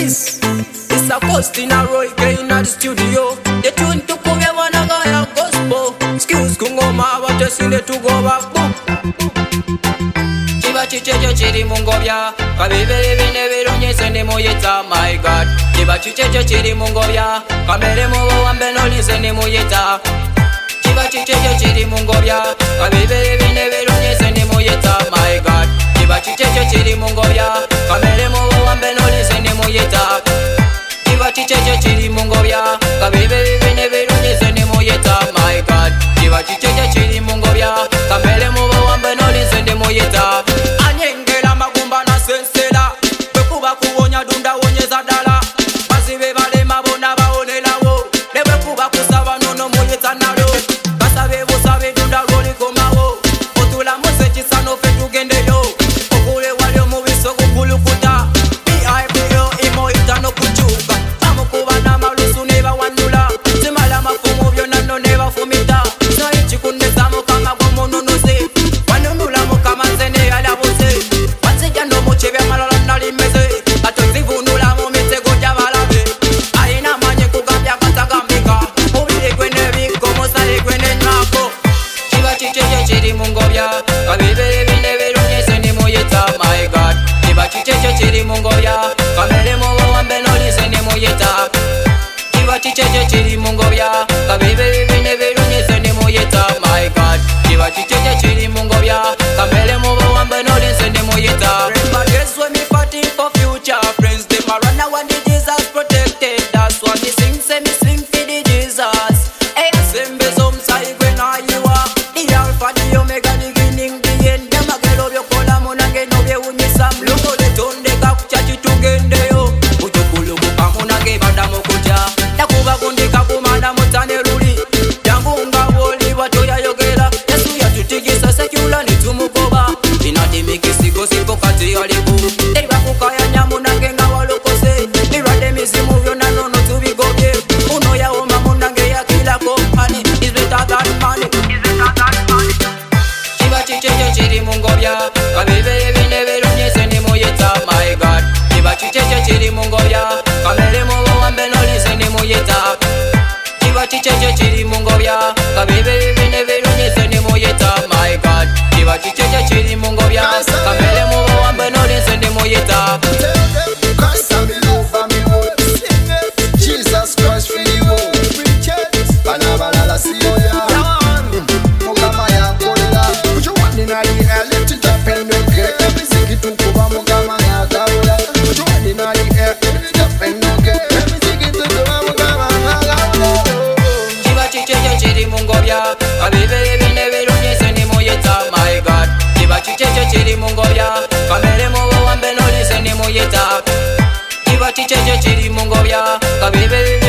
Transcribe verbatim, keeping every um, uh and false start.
This is a cost in a Roy K in the studio. The tune to Koge Wanagaya gospel. Excuse Kungoma, what you seen to go back. Chiba chichecho chiri mungobya. Kabebe bine birunye sende moyeta, my God. Chiba chichecho chiri mungobya. Kamere mo wambe no listen moyeta. Chiba chichecho chiri mungobya. Kabebe bine birunye sende moyeta, my God. Chiba chichecho chiri mungobya. Kamere mo wambe no listen moyeta. Chiba chichecho chiri mungobya. Kabebe bine birunye sende moyeta, my God. Chiba chichecho chiri mungobya. Kamere mo wambe no listen moyeta. Anyengela magumba na sensela. Bekuba kuonya dunda wonyeza dala. Basibe bale mabona baonela wo. Lebe kuba kusaba nono moyeta nalo. Basabe bosabe dunda roli komawo. Otula mose chisano fetu gende yo. Okule walio mubiso kukulukuta. B I P O imo itano kuchuka. Amukuba na malusu neba wanula. Simala mafumu vyo nano neba fumita. No ichi kunde samu kama gomo nonose. Wanunula mukama zene ala bose. Wanse jano moche vya malala nali meze. Atozi vunula momete goja valabe. Aina manye kugambia katagambika. Mubile kwene viko mosale kwene nyako. Chiba chicheche chiri mungobya. Kabebe bine birunye sende moyeta, my God. Chiba chicheche chiri mungobya. Kamere mo wambe no listen moyeta. Chiba chicheche chiri mungobya. Kabebe bine birunye sende moyeta, my God. Chiba chicheche chiri mungobya. Kamere mo wambe no listen moyeta. Remember this when me fighting for future friends. Them a run when the Jesus protected. That's why me sing, say me sing for the Jesus. Hey, sembe some side when I you are. The Alpha, the Omega, the beginning, the end. Them a get over your cola, monange no be unye sam. Look the tone de kakuchachi tugende yo. Utukulu kupamunange badamo kuja. Takuba kundi kakumana mutane ruli. Yangunga woli watoya yogera. Yesu ya tutigisa sekula ni tumukoba. Inati mikisigo siko kati yalibu. Deriba kukaya nyamu nange nga walokose. Mirade mizimu vyo nanono tubigoge. Uno ya oma munange ya kila kompani. Is better than money. Chiba chicheche chiri mungobya. Kabebe bine birunye sende moyeta, my God. Chiba chicheche chiri mungobya. Kamere mo wambe no listen moyeta. Chiba chicheche chiri mungobya. Kabebe bine birunye sende moyeta, my God. Chiba chicheche chiri mungobya. Kamere mo wambe no listen moyeta. Christ and me love and me hope. Jesus Christ for the hope. Banabala la siyoya. Mugama ya kola. Put your one in the air, lift it up and don't care. Every single to kuba mugama ya kaula. Put your one in the air, lift it up and don't care. Every single to kuba mugama ya kaula. Chiba chicheche chiri mungobya. Kabebe bine birunye sende moyeta, my God. Chiba chicheche chiri mungobya. Kamere mo wambe no listen moyeta. Chiba chicheche chiri mungobya. Kabebe